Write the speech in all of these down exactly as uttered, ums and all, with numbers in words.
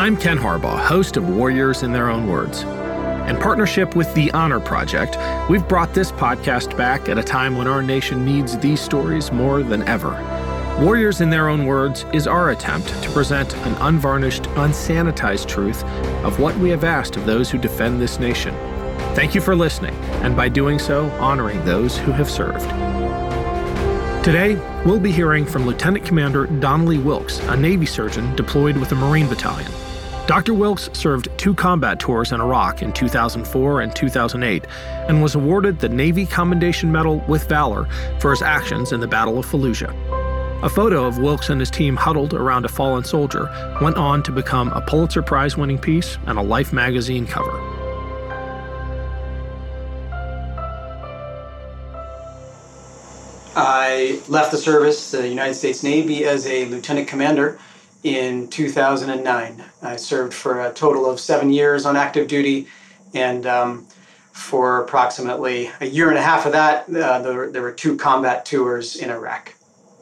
I'm Ken Harbaugh, host of Warriors in Their Own Words. In partnership with the Honor Project, we've brought this podcast back at a time when our nation needs these stories more than ever. Warriors in Their Own Words is our attempt to present an unvarnished, unsanitized truth of what we have asked of those who defend this nation. Thank you for listening, and by doing so, honoring those who have served. Today, we'll be hearing from Lieutenant Commander Donnelly Wilkes, a Navy surgeon deployed with a Marine battalion. Doctor Wilkes served two combat tours in Iraq in two thousand four and two thousand eight and was awarded the Navy Commendation Medal with Valor for his actions in the Battle of Fallujah. A photo of Wilkes and his team huddled around a fallen soldier went on to become a Pulitzer Prize-winning piece and a Life magazine cover. I left the service, the United States Navy, as a lieutenant commander in two thousand nine. I served for a total of seven years on active duty, and um, for approximately a year and a half of that, uh, there, there were two combat tours in Iraq.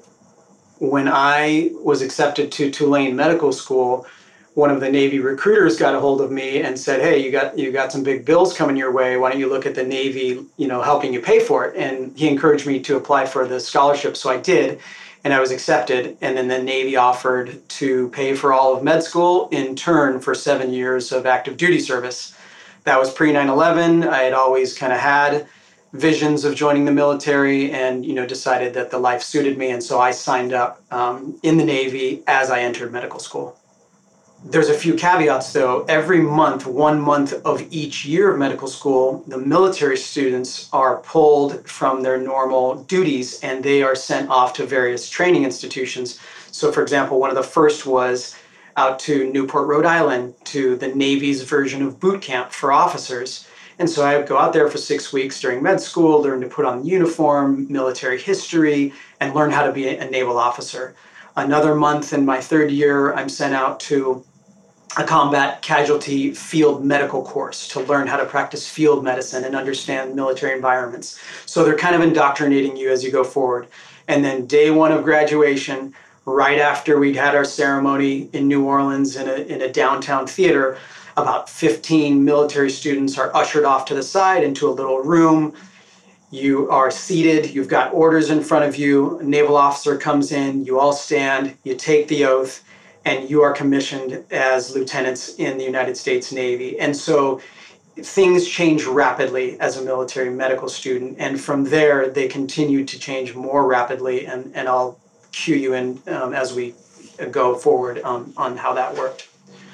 When I was accepted to Tulane Medical School, one of the Navy recruiters got a hold of me and said, "Hey, you got you got some big bills coming your way. Why don't you look at the Navy, you know, helping you pay for it?" And he encouraged me to apply for the scholarship, so I did, and I was accepted. And then the Navy offered to pay for all of med school in turn for seven years of active duty service. That was pre nine eleven. I had always kind of had visions of joining the military, and you know, decided that the life suited me, and so I signed up um, in the Navy as I entered medical school. There's a few caveats, though. Every month, one month of each year of medical school, the military students are pulled from their normal duties and they are sent off to various training institutions. So, for example, one of the first was out to Newport, Rhode Island, to the Navy's version of boot camp for officers. And so I would go out there for six weeks during med school, learn to put on the uniform, military history, and learn how to be a naval officer. Another month in my third year, I'm sent out to a combat casualty field medical course to learn how to practice field medicine and understand military environments. So they're kind of indoctrinating you as you go forward. And then day one of graduation, right after we'd had our ceremony in New Orleans in a, in a downtown theater, about fifteen military students are ushered off to the side into a little room. You are seated, you've got orders in front of you, a naval officer comes in, you all stand, you take the oath, and you are commissioned as lieutenants in the United States Navy. And so things change rapidly as a military medical student. And from there, they continue to change more rapidly. And, and I'll cue you in um, as we go forward um, on how that worked.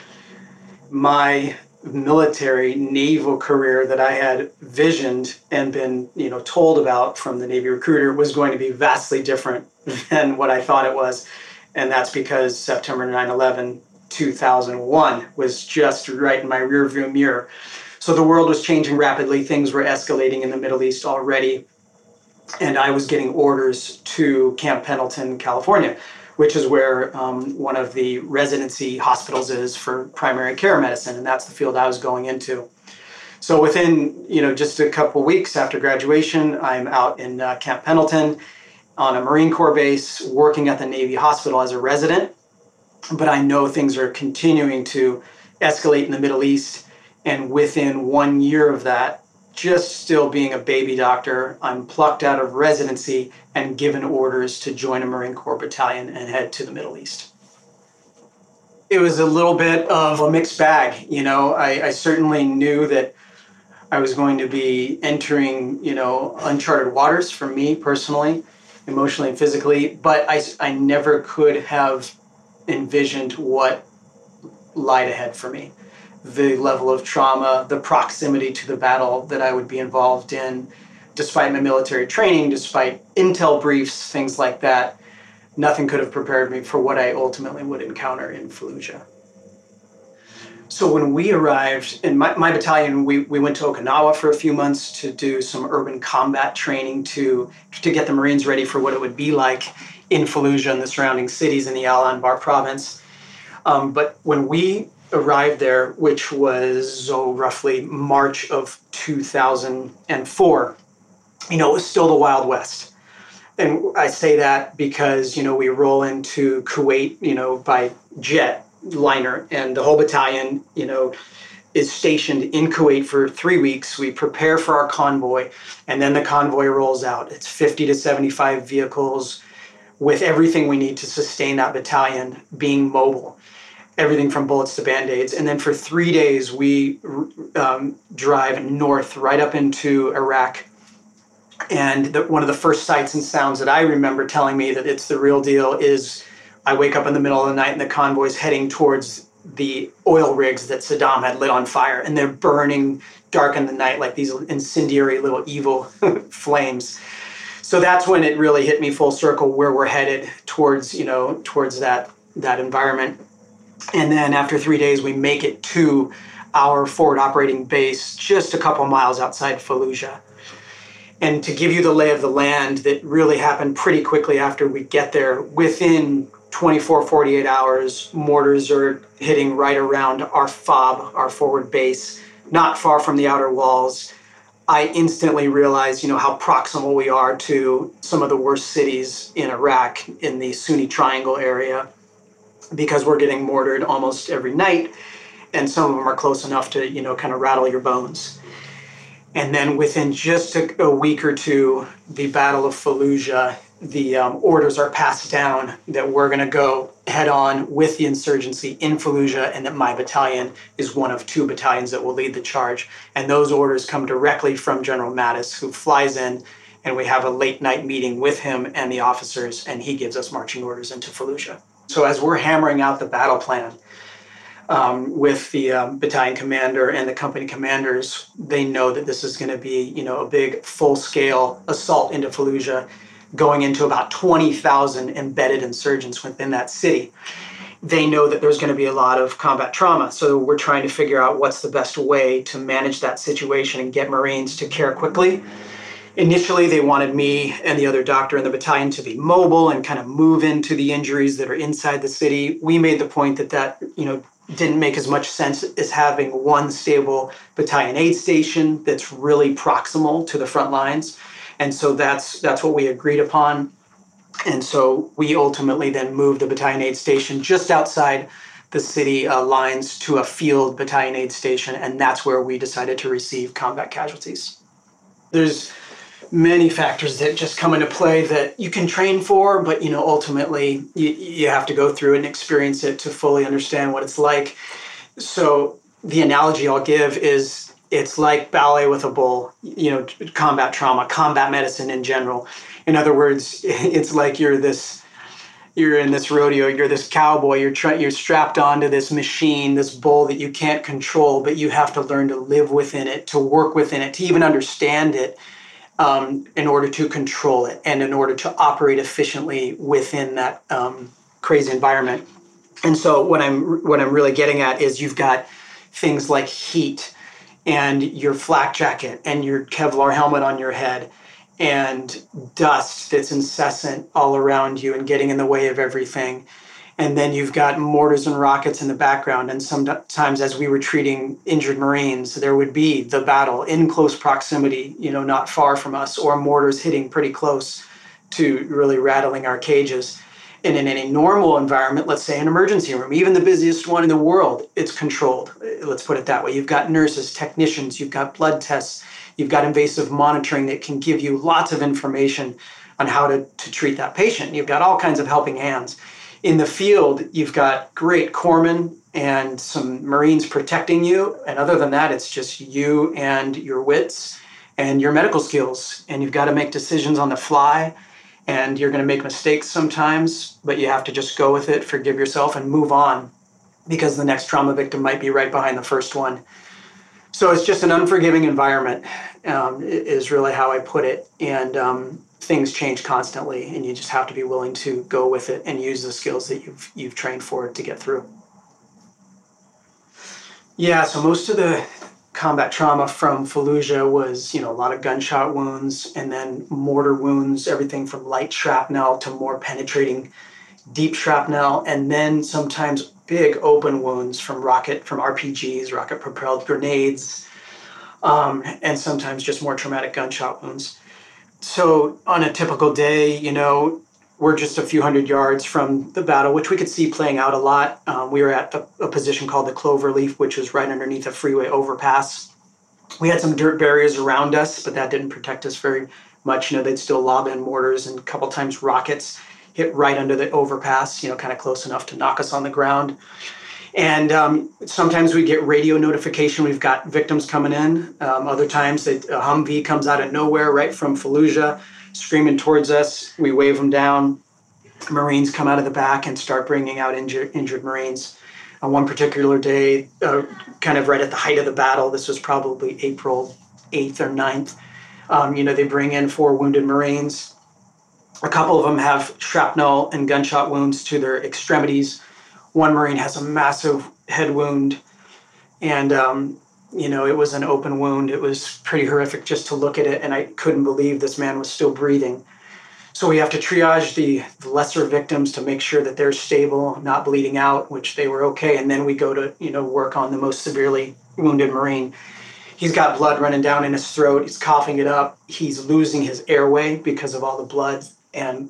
My military naval career that I had visioned and been, you know, told about from the Navy recruiter was going to be vastly different than what I thought it was. And that's because September nine eleven, two thousand one was just right in my rearview mirror. So the world was changing rapidly. Things were escalating in the Middle East already. And I was getting orders to Camp Pendleton, California, which is where um, one of the residency hospitals is for primary care medicine. And that's the field I was going into. So within, you know, just a couple weeks after graduation, I'm out in uh, Camp Pendleton, on a Marine Corps base, working at the Navy hospital as a resident. But I know things are continuing to escalate in the Middle East. And within one year of that, just still being a baby doctor, I'm plucked out of residency and given orders to join a Marine Corps battalion and head to the Middle East. It was a little bit of a mixed bag. You know, I, I certainly knew that I was going to be entering, you know, uncharted waters for me personally, emotionally and physically, but I, I never could have envisioned what lied ahead for me. The level of trauma, the proximity to the battle that I would be involved in, despite my military training, despite intel briefs, things like that, nothing could have prepared me for what I ultimately would encounter in Fallujah. So when we arrived in my, my battalion, we, we went to Okinawa for a few months to do some urban combat training to, to get the Marines ready for what it would be like in Fallujah and the surrounding cities in the Al Anbar province. Um, but when we arrived there, which was oh, roughly March of two thousand four, you know, it was still the Wild West. And I say that because, you know, we roll into Kuwait, you know, by jet liner, and the whole battalion, you know, is stationed in Kuwait for three weeks. We prepare for our convoy, and then the convoy rolls out. It's fifty to seventy-five vehicles with everything we need to sustain that battalion being mobile, everything from bullets to Band-Aids. And then for three days, we um, drive north right up into Iraq. And the, one of the first sights and sounds that I remember telling me that it's the real deal is I wake up in the middle of the night and the convoy's heading towards the oil rigs that Saddam had lit on fire, and they're burning dark in the night like these incendiary little evil flames. So that's when it really hit me full circle where we're headed towards, you know, towards that that environment. And then after three days, we make it to our forward operating base just a couple miles outside Fallujah. And to give you the lay of the land, that really happened pretty quickly after we get there. Within twenty-four, forty-eight hours, mortars are hitting right around our FOB, our forward base, not far from the outer walls. I instantly realized, you know, how proximal we are to some of the worst cities in Iraq, in the Sunni Triangle area, because we're getting mortared almost every night, and some of them are close enough to, you know, kind of rattle your bones. And then within just a, a week or two, the Battle of Fallujah, the um, orders are passed down that we're going to go head on with the insurgency in Fallujah, and that my battalion is one of two battalions that will lead the charge. And those orders come directly from General Mattis, who flies in, and we have a late night meeting with him and the officers, and he gives us marching orders into Fallujah. So as we're hammering out the battle plan um, with the um, battalion commander and the company commanders, they know that this is going to be, you know, a big full-scale assault into Fallujah, going into about twenty thousand embedded insurgents within that city. They know that there's going to be a lot of combat trauma. So we're trying to figure out what's the best way to manage that situation and get Marines to care quickly. Initially, they wanted me and the other doctor in the battalion to be mobile and kind of move into the injuries that are inside the city. We made the point that that, you know, didn't make as much sense as having one stable battalion aid station that's really proximal to the front lines. And so that's that's what we agreed upon. And so we ultimately then moved the battalion aid station just outside the city uh, lines to a field battalion aid station, and that's where we decided to receive combat casualties. There's many factors that just come into play that you can train for, but you know, ultimately you, you have to go through and experience it to fully understand what it's like. So the analogy I'll give is it's like ballet with a bull, you know, combat trauma, combat medicine in general. In other words, it's like you're this, you're in this rodeo, you're this cowboy, you're try, you're strapped onto this machine, this bull that you can't control, but you have to learn to live within it, to work within it, to even understand it, um, in order to control it and in order to operate efficiently within that um, crazy environment. And so what I'm what I'm really getting at is you've got things like heat, and your flak jacket and your Kevlar helmet on your head, and dust that's incessant all around you and getting in the way of everything. And then you've got mortars and rockets in the background. And sometimes as we were treating injured Marines, there would be the battle in close proximity, you know, not far from us, or mortars hitting pretty close to really rattling our cages. And in any normal environment, let's say an emergency room, even the busiest one in the world, it's controlled. Let's put it that way. You've got nurses, technicians, you've got blood tests, you've got invasive monitoring that can give you lots of information on how to, to treat that patient. You've got all kinds of helping hands. In the field, you've got great corpsmen and some Marines protecting you. And other than that, it's just you and your wits and your medical skills. And you've got to make decisions on the fly. And you're going to make mistakes sometimes, but you have to just go with it, forgive yourself, and move on, because the next trauma victim might be right behind the first one. So it's just an unforgiving environment, um, is really how I put it. And um, things change constantly, and you just have to be willing to go with it and use the skills that you've you've trained for to get through. Yeah, so most of the combat trauma from Fallujah was, you know, a lot of gunshot wounds and then mortar wounds, everything from light shrapnel to more penetrating deep shrapnel, and then sometimes big open wounds from rocket, from R P Gs, rocket propelled grenades, um, and sometimes just more traumatic gunshot wounds. So on a typical day, you know, we're just a few hundred yards from the battle, which we could see playing out a lot. Um, we were at a, a position called the Cloverleaf, which was right underneath a freeway overpass. We had some dirt barriers around us, but that didn't protect us very much. You know, they'd still lob in mortars, and a couple times rockets hit right under the overpass, you know, kind of close enough to knock us on the ground. And um, sometimes we get radio notification we've got victims coming in. Um, other times they, a Humvee comes out of nowhere right from Fallujah, screaming towards us. We wave them down. Marines come out of the back and start bringing out injured, injured Marines. On one particular day, uh, kind of right at the height of the battle, this was probably April eighth or ninth, um, you know, they bring in four wounded Marines. A couple of them have shrapnel and gunshot wounds to their extremities. One Marine has a massive head wound, and um, you know, it was an open wound. It was pretty horrific just to look at it, and I couldn't believe this man was still breathing. So we have to triage the, the lesser victims to make sure that they're stable, not bleeding out, which they were okay, and then we go to, you know, work on the most severely wounded Marine. He's got blood running down in his throat. He's coughing it up. He's losing his airway because of all the blood, and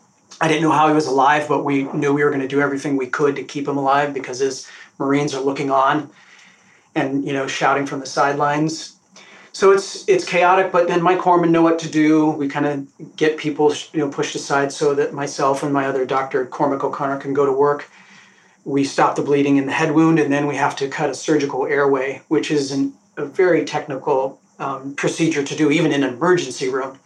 I didn't know how he was alive, but we knew we were going to do everything we could to keep him alive because his Marines are looking on and, you know, shouting from the sidelines. So it's it's chaotic, but then my corpsmen know what to do. We kind of get people, you know, pushed aside so that myself and my other doctor, Cormac O'Connor, can go to work. We stop the bleeding in the head wound, and then we have to cut a surgical airway, which is an, a very technical um, procedure to do, even in an emergency room.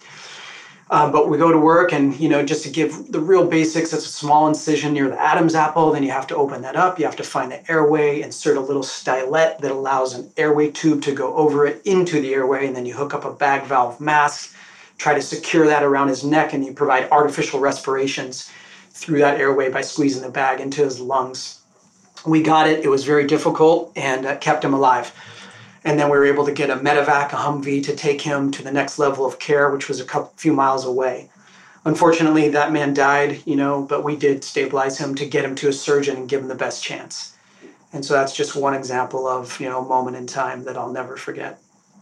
Um, but we go to work, and, you know, just to give the real basics, it's a small incision near the Adam's apple. Then you have to open that up. You have to find the airway, insert a little stylet that allows an airway tube to go over it into the airway. And then you hook up a bag valve mask, try to secure that around his neck, and you provide artificial respirations through that airway by squeezing the bag into his lungs. We got it. It was very difficult, and uh, kept him alive. And then we were able to get a medevac, a Humvee, to take him to the next level of care, which was a couple, few miles away. Unfortunately, that man died, you know, but we did stabilize him to get him to a surgeon and give him the best chance. And so that's just one example of, you know, a moment in time that I'll never forget.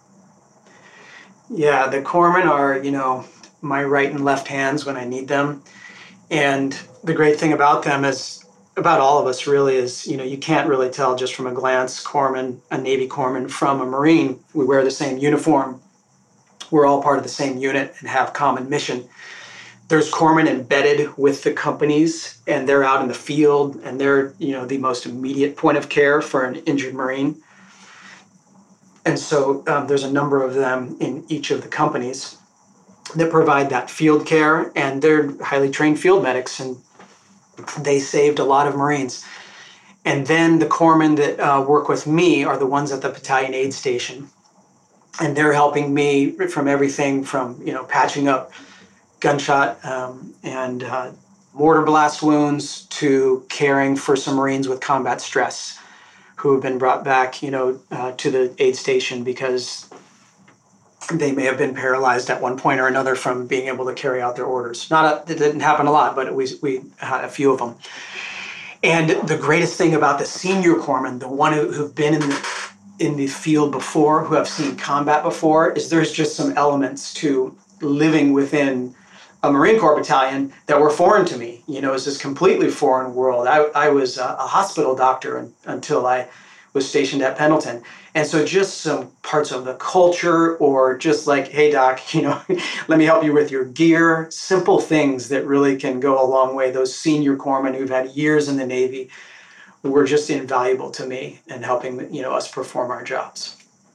Yeah, the corpsmen are, you know, my right and left hands when I need them. And the great thing about them is, about all of us really, is, you know, you can't really tell just from a glance, corpsman, a Navy corpsman from a Marine. We wear the same uniform. We're all part of the same unit and have common mission. There's corpsmen embedded with the companies, and they're out in the field, and they're, you know, the most immediate point of care for an injured Marine. And so um, there's a number of them in each of the companies that provide that field care, and they're highly trained field medics, and they saved a lot of Marines. And then the corpsmen that uh, work with me are the ones at the battalion aid station. And they're helping me from everything from, you know, patching up gunshot um, and uh, mortar blast wounds to caring for some Marines with combat stress who have been brought back, you know, uh, to the aid station because they may have been paralyzed at one point or another from being able to carry out their orders. Not a, it didn't happen a lot, but we we had a few of them. And the greatest thing about the senior corpsmen, the one who, who've been in the in the field before, who have seen combat before, is there's just some elements to living within a Marine Corps battalion that were foreign to me. You know, it's this completely foreign world. I, I was a, a hospital doctor un, until I was stationed at Pendleton. And so just some parts of the culture, or just like, hey, doc, you know, let me help you with your gear, simple things that really can go a long way. Those senior corpsmen who've had years in the Navy were just invaluable to me in helping, you know, us perform our jobs.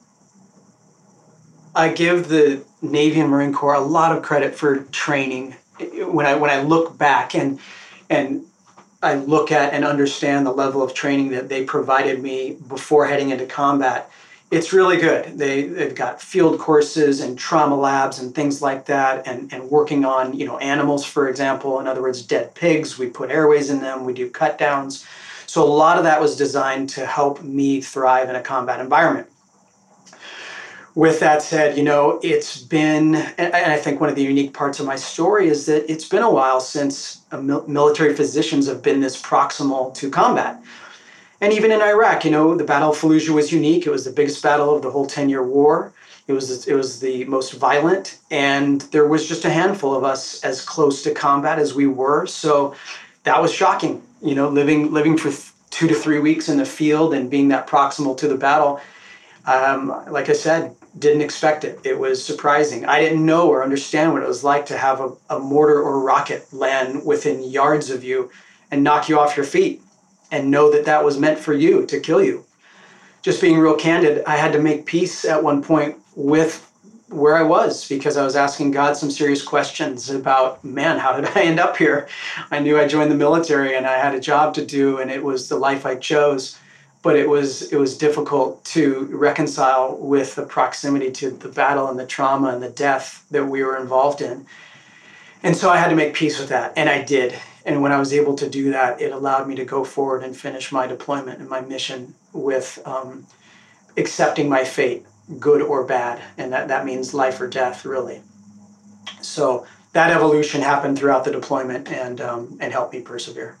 I give the Navy and Marine Corps a lot of credit for training. When I when I look back and and I look at and understand the level of training that they provided me before heading into combat, it's really good. They, they've got field courses and trauma labs and things like that, and, and working on, you know, animals, for example. In other words, dead pigs, we put airways in them, we do cut downs. So a lot of that was designed to help me thrive in a combat environment. With that said, you know, it's been, and I think one of the unique parts of my story is that it's been a while since military physicians have been this proximal to combat. And even in Iraq, you know, the Battle of Fallujah was unique. It was the biggest battle of the whole ten-year war. It was, it was the most violent, and there was just a handful of us as close to combat as we were. So that was shocking, you know, living living for th- two to three weeks in the field and being that proximal to the battle. Um, like I said, didn't expect it. It was surprising. I didn't know or understand what it was like to have a, a mortar or rocket land within yards of you and knock you off your feet and know that that was meant for you, to kill you. Just being real candid, I had to make peace at one point with where I was, because I was asking God some serious questions about, man, how did I end up here? I knew I joined the military and I had a job to do, and it was the life I chose. But it was it was difficult to reconcile with the proximity to the battle and the trauma and the death that we were involved in. And so I had to make peace with that, and I did. And when I was able to do that, it allowed me to go forward and finish my deployment and my mission with um, accepting my fate, good or bad. And that, that means life or death, really. So that evolution happened throughout the deployment and um, and helped me persevere.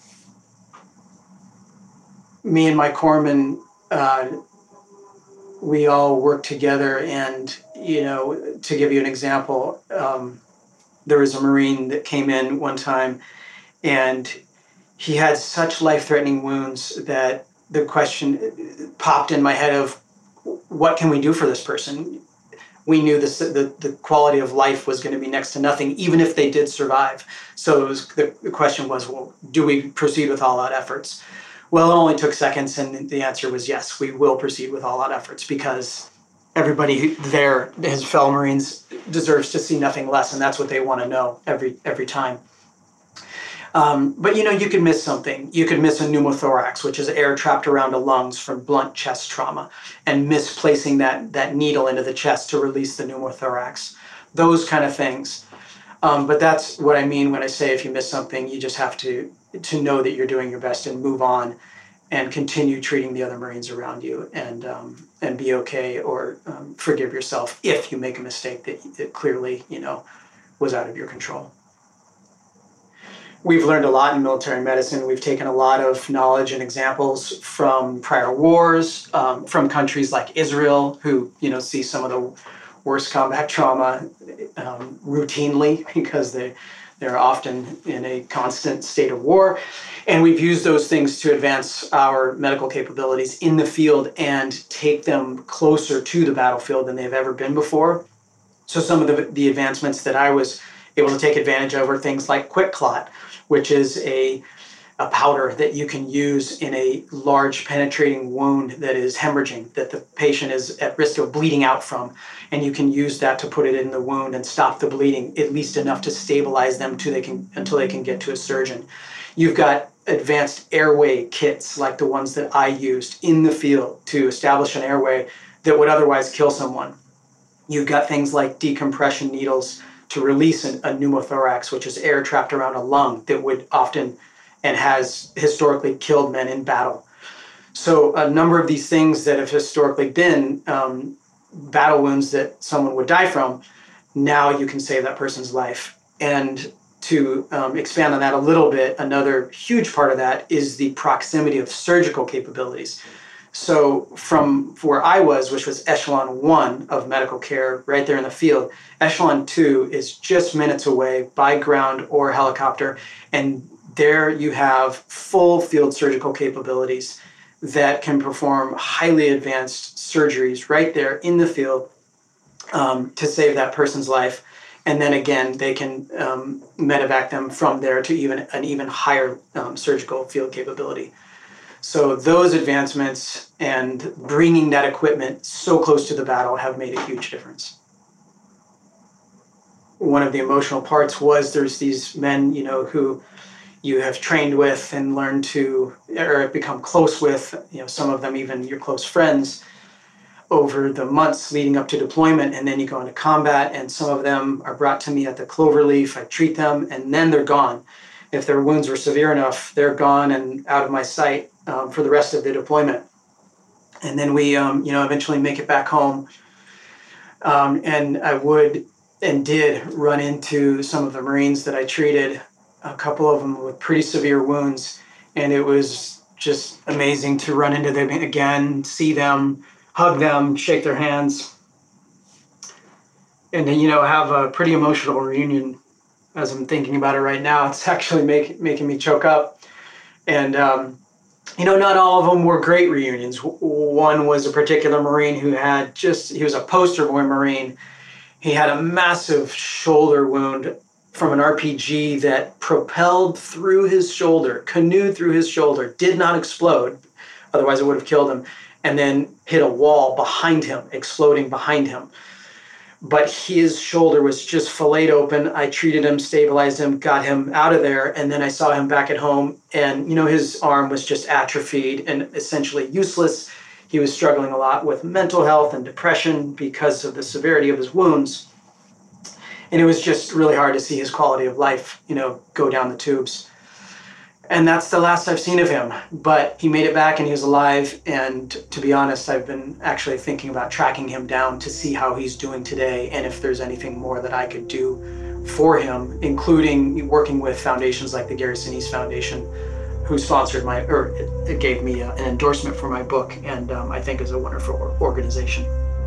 Me and my corpsman, uh, we all worked together, and, you know, to give you an example, um, there was a Marine that came in one time, and he had such life-threatening wounds that the question popped in my head of, what can we do for this person? We knew this, the, the quality of life was going to be next to nothing, even if they did survive. So it was, the, the question was, well, do we proceed with all-out efforts? Well, it only took seconds, and the answer was yes, we will proceed with all-out efforts, because everybody there, his fellow Marines, deserves to see nothing less, and that's what they want to know every every time. Um, but, you know, you could miss something. You could miss a pneumothorax, which is air trapped around the lungs from blunt chest trauma, and misplacing that, that needle into the chest to release the pneumothorax. Those kind of things. Um, but that's what I mean when I say if you miss something, you just have to to know that you're doing your best and move on and continue treating the other Marines around you, and um, and be okay, or um, forgive yourself if you make a mistake that, that clearly, you know, was out of your control. We've learned a lot in military medicine. We've taken a lot of knowledge and examples from prior wars, um, from countries like Israel, who, you know, see some of the worst combat trauma um, routinely, because they They're often in a constant state of war. And we've used those things to advance our medical capabilities in the field and take them closer to the battlefield than they've ever been before. So some of the, the advancements that I was able to take advantage of are things like QuikClot, which is a, a powder that you can use in a large penetrating wound that is hemorrhaging, that the patient is at risk of bleeding out from. And you can use that to put it in the wound and stop the bleeding, at least enough to stabilize them till they can, until they can get to a surgeon. You've got advanced airway kits like the ones that I used in the field to establish an airway that would otherwise kill someone. You've got things like decompression needles to release an, a pneumothorax, which is air trapped around a lung that would often and has historically killed men in battle. So a number of these things that have historically been um, battle wounds that someone would die from, now you can save that person's life. And to um, expand on that a little bit, another huge part of that is the proximity of surgical capabilities. So from where I was, which was echelon one of medical care right there in the field, echelon two is just minutes away by ground or helicopter. And there you have full field surgical capabilities that can perform highly advanced surgeries right there in the field um, to save that person's life. And then again, they can um, medevac them from there to even an even higher um, surgical field capability. So those advancements and bringing that equipment so close to the battle have made a huge difference. One of the emotional parts was there's these men, you know, who you have trained with and learned to, or become close with, you know, some of them even your close friends over the months leading up to deployment, and then you go into combat, and some of them are brought to me at the Cloverleaf. I treat them, and then they're gone. If their wounds were severe enough, they're gone and out of my sight um, for the rest of the deployment. And then we, um, you know, eventually make it back home. Um, and I would and did run into some of the Marines that I treated, a couple of them with pretty severe wounds, and it was just amazing to run into them again, see them, hug them, shake their hands, and then, you know, have a pretty emotional reunion. As I'm thinking about it right now, it's actually make, making me choke up. And, um, you know, not all of them were great reunions. One was a particular Marine who had just, he was a poster boy Marine. He had a massive shoulder wound from an R P G that propelled through his shoulder, canoed through his shoulder, did not explode, otherwise it would have killed him, and then hit a wall behind him, exploding behind him. But his shoulder was just filleted open. I treated him, stabilized him, got him out of there, and then I saw him back at home, and, you know, his arm was just atrophied and essentially useless. He was struggling a lot with mental health and depression because of the severity of his wounds. And it was just really hard to see his quality of life, you know, go down the tubes. And that's the last I've seen of him. But he made it back and he was alive. And to be honest, I've been actually thinking about tracking him down to see how he's doing today and if there's anything more that I could do for him, including working with foundations like the Gary Sinise Foundation, who sponsored my, or it, it gave me a, an endorsement for my book, and um, I think is a wonderful organization.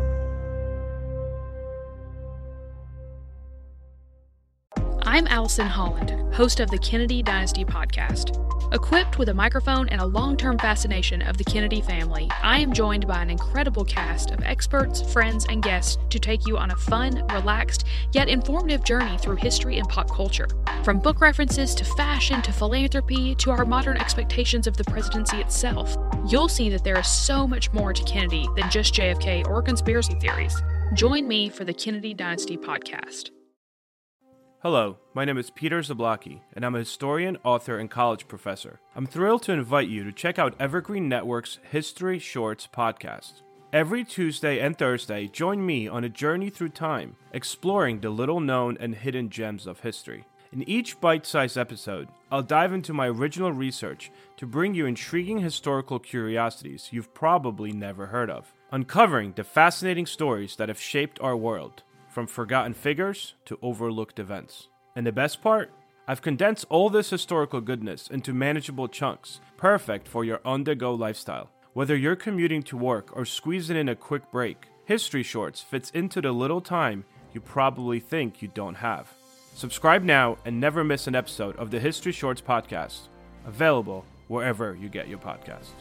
I'm Allison Holland, host of the Kennedy Dynasty podcast. Equipped with a microphone and a long-term fascination of the Kennedy family, I am joined by an incredible cast of experts, friends, and guests to take you on a fun, relaxed, yet informative journey through history and pop culture. From book references to fashion to philanthropy to our modern expectations of the presidency itself, you'll see that there is so much more to Kennedy than just J F K or conspiracy theories. Join me for the Kennedy Dynasty podcast. Hello, my name is Peter Zablocki, and I'm a historian, author, and college professor. I'm thrilled to invite you to check out Evergreen Network's History Shorts podcast. Every Tuesday and Thursday, join me on a journey through time, exploring the little-known and hidden gems of history. In each bite-sized episode, I'll dive into my original research to bring you intriguing historical curiosities you've probably never heard of, uncovering the fascinating stories that have shaped our world, from forgotten figures to overlooked events. And the best part? I've condensed all this historical goodness into manageable chunks, perfect for your on-the-go lifestyle. Whether you're commuting to work or squeezing in a quick break, History Shorts fits into the little time you probably think you don't have. Subscribe now and never miss an episode of the History Shorts podcast, available wherever you get your podcasts.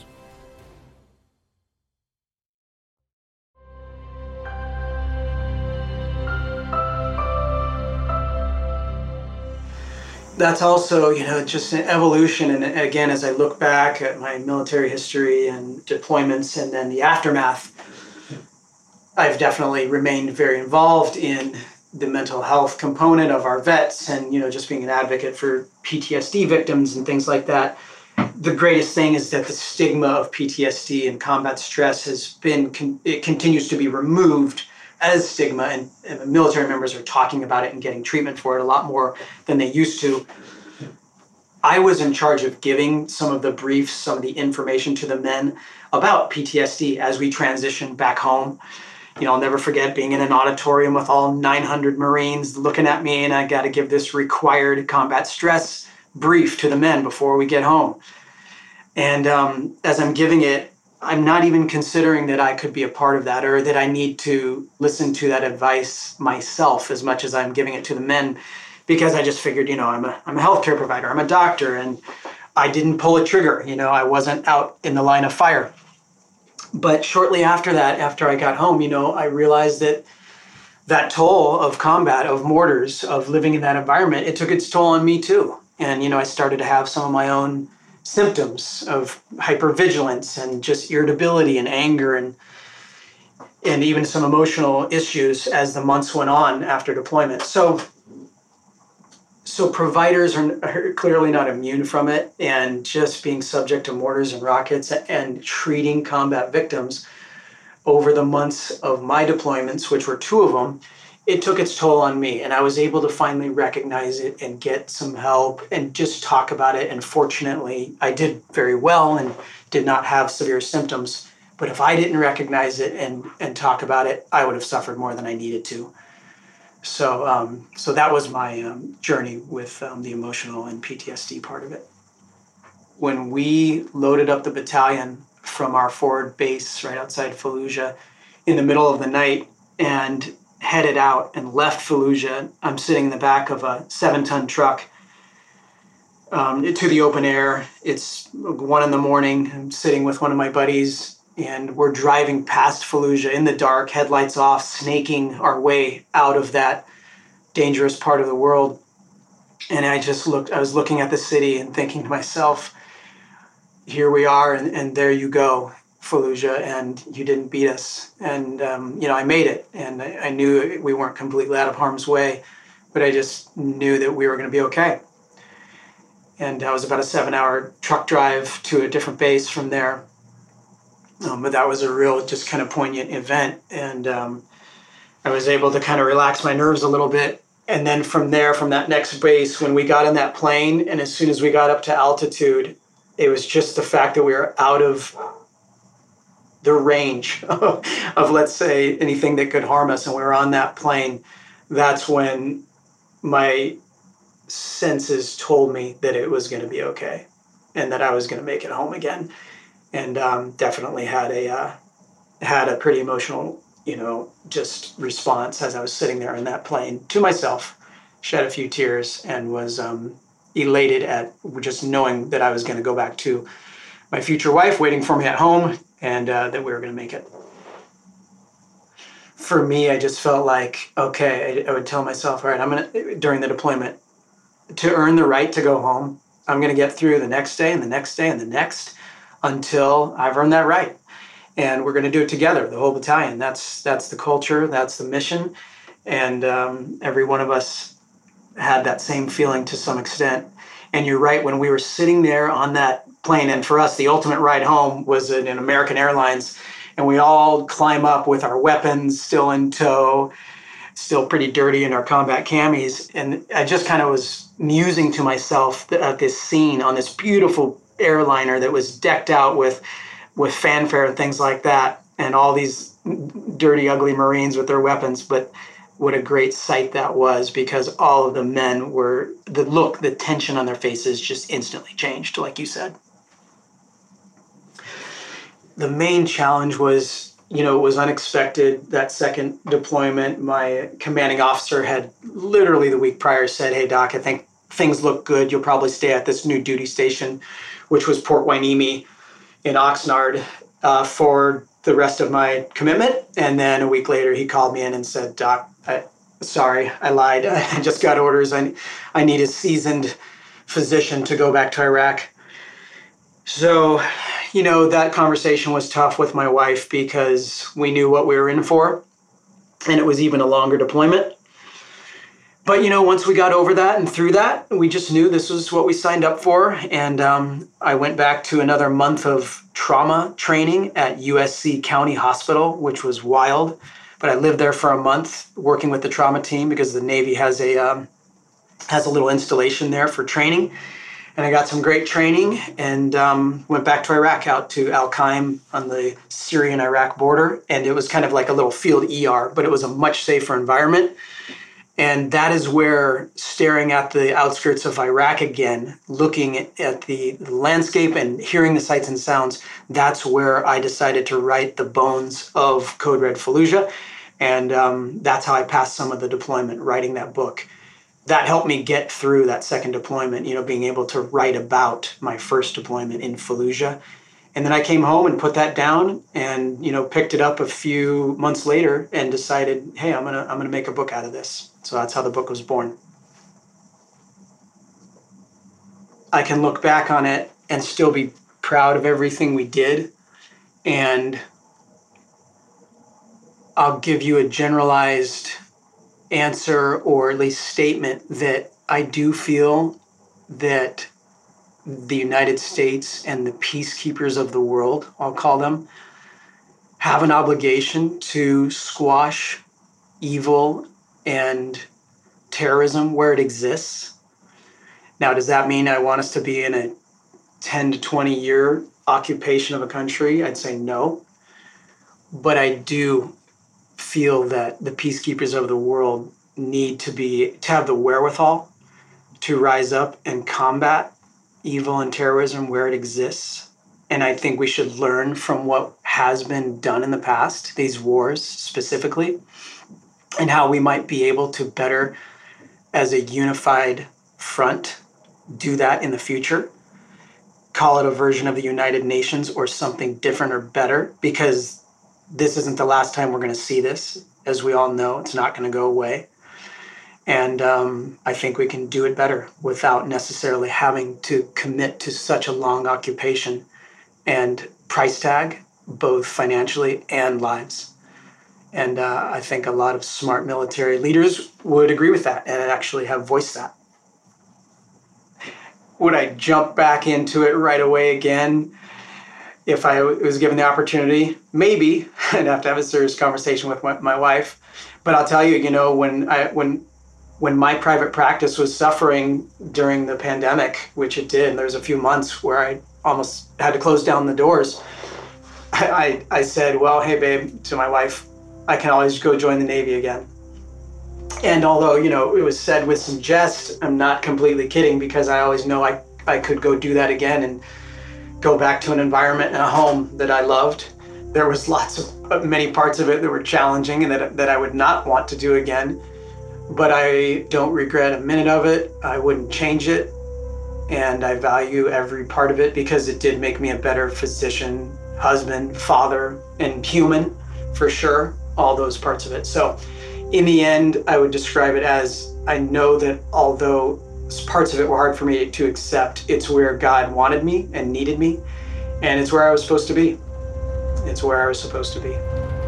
That's also, you know, just an evolution. And again, as I look back at my military history and deployments and then the aftermath, I've definitely remained very involved in the mental health component of our vets and, you know, just being an advocate for P T S D victims and things like that. The greatest thing is that the stigma of P T S D and combat stress has been, it continues to be removed as stigma, and, and military members are talking about it and getting treatment for it a lot more than they used to. I was in charge of giving some of the briefs, some of the information to the men about P T S D as we transitioned back home. You know, I'll never forget being in an auditorium with all nine hundred Marines looking at me, and I got to give this required combat stress brief to the men before we get home. And um, as I'm giving it, I'm not even considering that I could be a part of that or that I need to listen to that advice myself as much as I'm giving it to the men, because I just figured, you know, I'm a, I'm a healthcare provider, I'm a doctor, and I didn't pull a trigger. You know, I wasn't out in the line of fire. But shortly after that, after I got home, you know, I realized that that toll of combat, of mortars, of living in that environment, it took its toll on me too. And, you know, I started to have some of my own symptoms of hypervigilance and just irritability and anger and and even some emotional issues as the months went on after deployment. So, so providers are, are clearly not immune from it, and just being subject to mortars and rockets and treating combat victims over the months of my deployments, which were two of them, it took its toll on me, and I was able to finally recognize it and get some help and just talk about it. And fortunately, I did very well and did not have severe symptoms. But if I didn't recognize it and, and talk about it, I would have suffered more than I needed to. So um, so that was my um, journey with um, the emotional and P T S D part of it. when we loaded up the battalion from our forward base right outside Fallujah in the middle of the night and headed out and left Fallujah. I'm sitting in the back of a seven-ton truck um, to the open air. It's one in the morning. I'm sitting with one of my buddies, and we're driving past Fallujah in the dark, headlights off, snaking our way out of that dangerous part of the world. And I just looked, I was looking at the city and thinking to myself, here we are, and, and there you go, Fallujah, and you didn't beat us. And, um, you know, I made it, and I, I knew we weren't completely out of harm's way, but I just knew that we were going to be okay. And that was about a seven-hour truck drive to a different base from there. Um, but that was a real, just kind of poignant event, and um, I was able to kind of relax my nerves a little bit. And then from there, from that next base, when we got in that plane, and as soon as we got up to altitude, it was just the fact that we were out of the range of, of, let's say, anything that could harm us, and we were on that plane. That's when my senses told me that it was going to be okay, and that I was going to make it home again. And um, definitely had a uh, had a pretty emotional, you know, just response as I was sitting there in that plane to myself, shed a few tears, and was um, elated at just knowing that I was going to go back to my future wife waiting for me at home, and uh, that we were going to make it. For me, I just felt like, okay, I, I would tell myself, all right, I'm going to, during the deployment, to earn the right to go home, I'm going to get through the next day and the next day and the next until I've earned that right. And we're going to do it together, the whole battalion. That's that's the culture, that's the mission. And um, every one of us had that same feeling to some extent. And you're right, when we were sitting there on that plane, and for us, the ultimate ride home was in, in American Airlines, and we all climb up with our weapons still in tow, still pretty dirty in our combat camis. And I just kind of was musing to myself at this scene on this beautiful airliner that was decked out with with fanfare and things like that, and all these dirty, ugly Marines with their weapons. But what a great sight that was, because all of the men were, the look, the tension on their faces just instantly changed, like you said. The main challenge was, you know, it was unexpected. That second deployment, my commanding officer had literally the week prior said, hey, Doc, I think things look good. You'll probably stay at this new duty station, which was Port Hueneme in Oxnard, uh, for the rest of my commitment. And then a week later, he called me in and said, Doc, I, sorry, I lied. I just got orders. I, I need a seasoned physician to go back to Iraq. So, you know, that conversation was tough with my wife because we knew what we were in for, and it was even a longer deployment. But, you know, once we got over that and through that, we just knew this was what we signed up for. And um, I went back to another month of trauma training at U S C County Hospital, which was wild. But I lived there for a month working with the trauma team because the Navy has a um, has a little installation there for training. And I got some great training and um, went back to Iraq, out to Al-Qaim on the Syrian-Iraq border. And it was kind of like a little field E R, but it was a much safer environment. And that is where, staring at the outskirts of Iraq again, looking at the landscape and hearing the sights and sounds, that's where I decided to write the bones of Code Red Fallujah. And um, that's how I passed some of the deployment, writing that book. That helped me get through that second deployment, you know, being able to write about my first deployment in Fallujah. And then I came home and put that down and, you know, picked it up a few months later and decided, hey, I'm going to I'm going to make a book out of this. So that's how the book was born. I can look back on it and still be proud of everything we did. And I'll give you a generalized answer, or at least statement, that I do feel that the United States and the peacekeepers of the world, I'll call them, have an obligation to squash evil and terrorism where it exists. Now, does that mean I want us to be in a ten to twenty year occupation of a country? I'd say no. But I do feel that the peacekeepers of the world need to be, to have the wherewithal to rise up and combat evil and terrorism where it exists. And I think we should learn from what has been done in the past, these wars specifically, and how we might be able to better, as a unified front, do that in the future. Call it a version of the United Nations or something different or better, because this isn't the last time we're going to see this. As we all know, it's not going to go away. And um, I think we can do it better without necessarily having to commit to such a long occupation and price tag, both financially and lives. And uh, I think a lot of smart military leaders would agree with that and actually have voiced that. Would I jump back into it right away again if I was given the opportunity? Maybe. I'd have to have a serious conversation with my, my wife. But I'll tell you, you know, when I when when my private practice was suffering during the pandemic, which it did, and there was a few months where I almost had to close down the doors, I, I, I said, well, hey, babe, to my wife, I can always go join the Navy again. And although, you know, it was said with some jest, I'm not completely kidding, because I always know I, I could go do that again and go back to an environment and a home that I loved. There was lots of, many parts of it that were challenging and that, that I would not want to do again. But I don't regret a minute of it. I wouldn't change it. And I value every part of it because it did make me a better physician, husband, father, and human, for sure, all those parts of it. So in the end, I would describe it as, I know that although parts of it were hard for me to accept, it's where God wanted me and needed me, and it's where I was supposed to be. It's where I was supposed to be.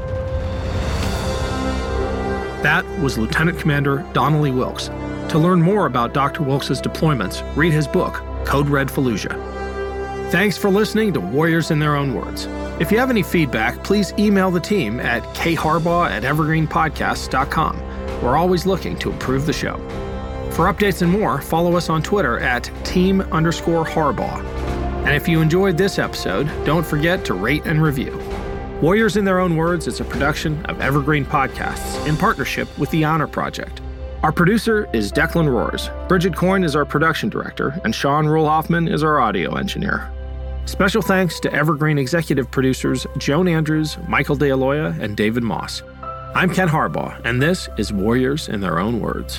That was Lieutenant Commander Donnelly Wilkes. To learn more about Doctor Wilkes' deployments, read his book, Code Red Fallujah. Thanks for listening to Warriors in Their Own Words. If you have any feedback, please email the team at k harbaugh at evergreen podcasts dot com. We're always looking to improve the show. For updates and more, follow us on Twitter at team underscore Harbaugh. And if you enjoyed this episode, don't forget to rate and review. Warriors in Their Own Words is a production of Evergreen Podcasts in partnership with the Honor Project. Our producer is Declan Roars. Bridget Coyne is our production director, and Sean Ruhl-Hoffman is our audio engineer. Special thanks to Evergreen executive producers Joan Andrews, Michael DeAloia, and David Moss. I'm Ken Harbaugh, and this is Warriors in Their Own Words.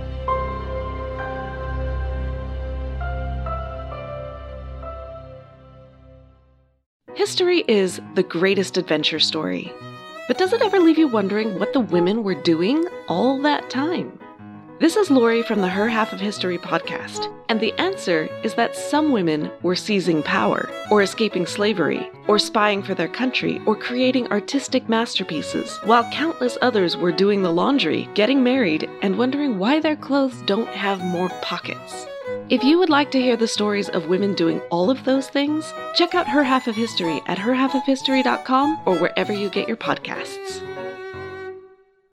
History is the greatest adventure story. But does it ever leave you wondering what the women were doing all that time? This is Lori from the Her Half of History podcast, and the answer is that some women were seizing power, or escaping slavery, or spying for their country, or creating artistic masterpieces, while countless others were doing the laundry, getting married, and wondering why their clothes don't have more pockets. If you would like to hear the stories of women doing all of those things, check out Her Half of History at her half of history dot com or wherever you get your podcasts.